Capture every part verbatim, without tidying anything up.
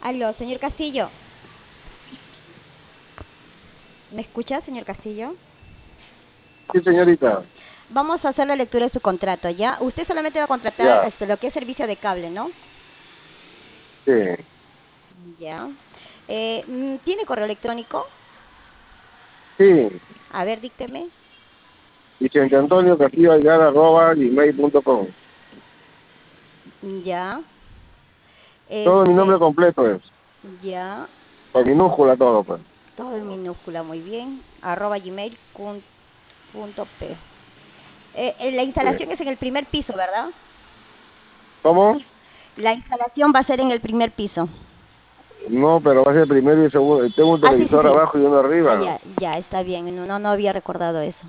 Aló, señor Castillo. ¿Me escucha, señor Castillo? Sí, señorita. Vamos a hacer la lectura de su contrato, ¿ya? Usted solamente va a contratar Ya, este, lo que es servicio de cable, ¿no? sí, Ya. Eh, mm, ¿tiene correo electrónico? sí. A ver, dícteme. Vicente Antonio Castillo Aguilar arroba gmail punto com. Ya. Todo mi Este, nombre completo es. ya. Con minúscula todo, pues. Todo en minúscula, muy bien. Arroba gmail punto p. Eh, eh, la Sí. instalación es en el primer piso, ¿verdad? ¿Cómo? La instalación va a ser en el primer piso. No, pero va a ser primero y segundo. Tengo un Ah, sí, sí, televisor sí. abajo y uno Ah, arriba. ya, ya, está bien. No, no, no había recordado eso.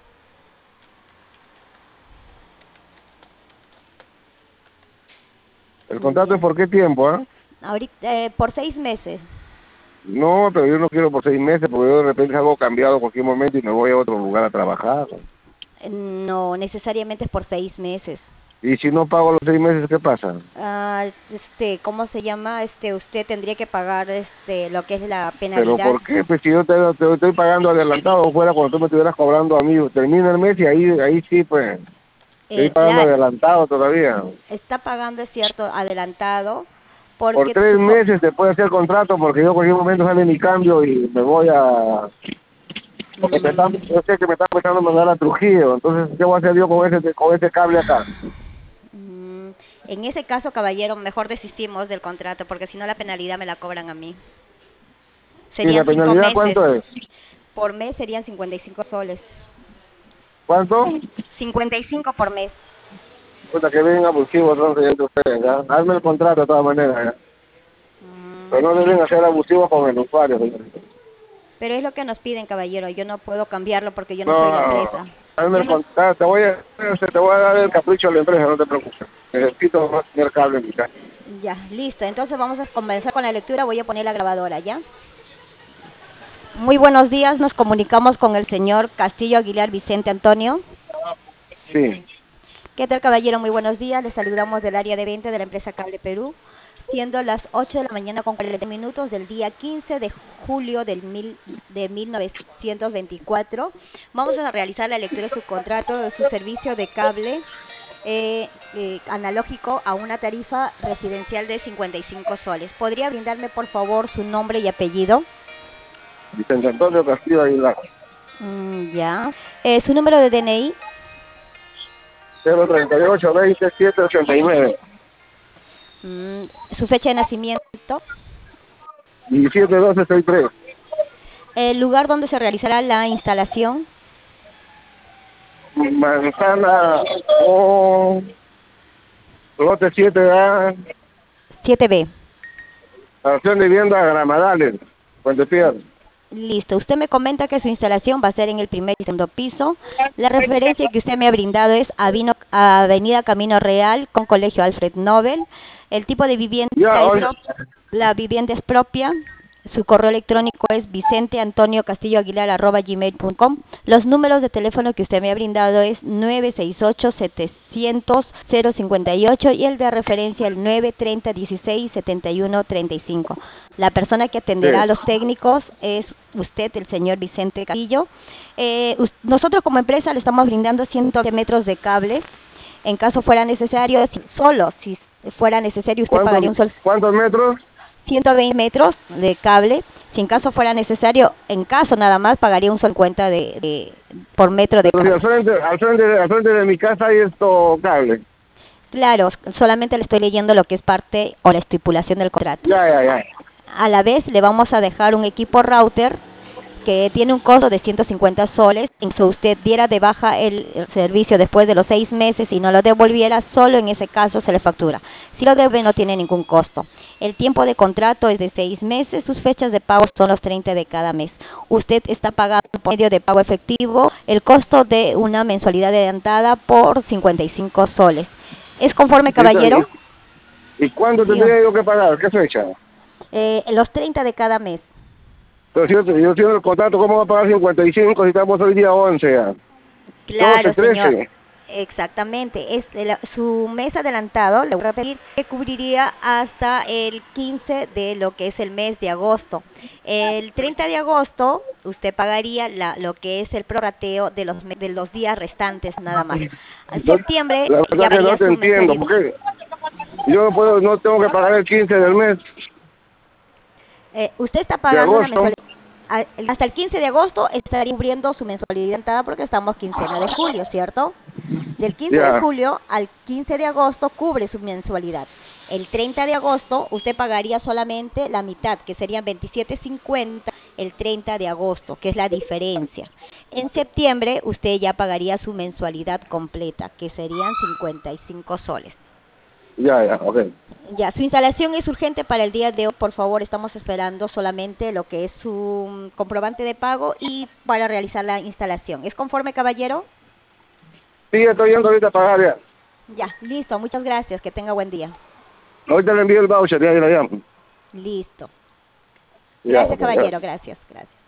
¿El contrato es Ya. por qué tiempo, ah? Ahorita, eh, por seis meses. No, pero yo no quiero por seis meses porque yo de repente hago cambiado a cualquier momento y me voy a otro lugar a trabajar. Eh, No necesariamente es por seis meses. Y si no pago los seis meses, ¿qué pasa? Ah, este, ¿cómo se llama? Este, usted tendría que pagar este, lo que es la ¿Pero penalidad. por qué? Pues si yo te, te estoy pagando adelantado fuera cuando tú me estuvieras cobrando a mí, termina el mes y ahí, ahí sí, pues. Estoy Eh, pagando claro, adelantado todavía. está pagando, es cierto, adelantado, Por porque tres su... co- meses te puede hacer contrato porque yo en cualquier momento sale mi cambio y me voy a... Porque me están, Mm, yo sé que me están empezando a mandar a Trujillo. Entonces, ¿qué voy a hacer yo con ese, con ese cable acá? mm, en ese caso, caballero, mejor desistimos del contrato, porque si no la penalidad me la cobran a mí. ¿Y Serían la cinco penalidad meses. cuánto es? Por mes serían cincuenta y cinco soles. ¿Cuánto? Cincuenta y cinco por mes. Puta, que vengan abusivos entonces entre ustedes, ¿ya? Hazme el contrato de todas maneras, ¿ya? Mm, Pero no deben ser abusivos con el usuario, señorita. pero es lo que nos piden, caballero. Yo no puedo cambiarlo porque yo no soy la No, empresa. hazme Yo el no. contrato, te voy a, te voy a dar el capricho a la empresa, no te preocupes. Necesito más tener cable en mi casa. Ya, listo. Entonces vamos a comenzar con la lectura. Voy a poner la grabadora, ¿ya? Muy buenos días. Nos comunicamos con el señor Castillo Aguilar Vicente Antonio. Sí, ¿Qué tal, caballero? Muy buenos días. Les saludamos del área de venta de la empresa Cable Perú, siendo las ocho de la mañana con cuarenta minutos del día quince de julio del mil, de mil novecientos veinticuatro. Vamos a realizar la lectura de su contrato de su servicio de cable eh, eh, analógico a una tarifa residencial de cincuenta y cinco soles. ¿Podría brindarme, por favor, su nombre y apellido? Vicente Antonio Castillo Aguilar. Mm, ya. Eh, ¿su número de D N I? cero treinta y ocho veinte siete ochenta y nueve. Mm, ¿su fecha de nacimiento? diecisiete doce sesenta y tres. ¿El lugar donde se realizará la instalación? Manzana o lote siete A, siete B. acción de vivienda Gramadales, Puente Piedra. Listo. Usted me comenta que su instalación va a ser en el primer y segundo piso. La referencia que usted me ha brindado es Avino- Avenida Camino Real con Colegio Alfred Nobel. El tipo de vivienda Ya, es oye, pro- la vivienda es propia. Su correo electrónico es vicente antonio castillo aguilar arroba gmail punto com. Los números de teléfono que usted me ha brindado es nueve seis ocho setecientos cero cincuenta y ocho y el de referencia el nueve treinta dieciséis setenta y uno treinta y cinco. La persona que atenderá a los sí. técnicos es usted, el señor Vicente Castillo. Eh, us- nosotros como empresa le estamos brindando ciento metros de cable. En caso fuera necesario, si- solo si fuera necesario, usted ¿Cuántos, pagaría un sol cuántos metros? ciento veinte metros de cable. Si en caso fuera necesario, en caso nada más, pagaría un sol cuenta de, de- por metro de Pero si al cable. frente, al frente, al frente de mi casa hay esto cable. Claro, solamente le estoy leyendo lo que es parte o la estipulación del contrato. Ya, ya, ya. A la vez le vamos a dejar un equipo router que tiene un costo de ciento cincuenta soles. Si usted diera de baja el, el servicio después de los seis meses y no lo devolviera, solo en ese caso se le factura. Si lo debe, no tiene ningún costo. El tiempo de contrato es de seis meses. Sus fechas de pago son los treinta de cada mes. Usted está pagando por medio de pago efectivo el costo de una mensualidad adelantada por cincuenta y cinco soles. ¿Es conforme, ¿Y, eso- caballero? y, y cuánto Digo, tendría yo que pagar? ¿Qué fecha? eh, los treinta de cada mes. Pero si yo, yo tengo el contrato, ¿cómo va a pagar cincuenta y cinco si estamos hoy día once ya? Claro, doce señor. trece. Exactamente, es el- su mes adelantado, le voy a repetir, que cubriría hasta el quince de lo que es el mes de agosto. El treinta de agosto usted pagaría la- lo que es el prorrateo de los, me- de los días restantes nada más. En No, septiembre la ya verdad que no varía te su entiendo, mensualidad. porque yo no puedo, no tengo que pagar el quince del mes Eh, usted está de pagando una agosto. mensualidad. a- Hasta el quince de agosto estaría cubriendo su mensualidad adelantada porque estamos quincena de julio, ¿cierto? Del quince de Ya, julio al quince de agosto cubre su mensualidad. El treinta de agosto usted pagaría solamente la mitad, que serían veintisiete cincuenta el treinta de agosto, que es la diferencia. En septiembre usted ya pagaría su mensualidad completa, que serían cincuenta y cinco soles. ya, ya, ok. Ya, su instalación es urgente para el día de hoy. Por favor, estamos esperando solamente lo que es su mm, comprobante de pago y para realizar la instalación. ¿Es conforme, caballero? Sí, ya estoy yendo ahorita a pagar ya. Ya, listo. Muchas gracias. Que tenga buen día. Ahorita le envío el voucher, ya, ya, ya. Listo. Ya, Gracias, ok, ya. caballero. Gracias, gracias.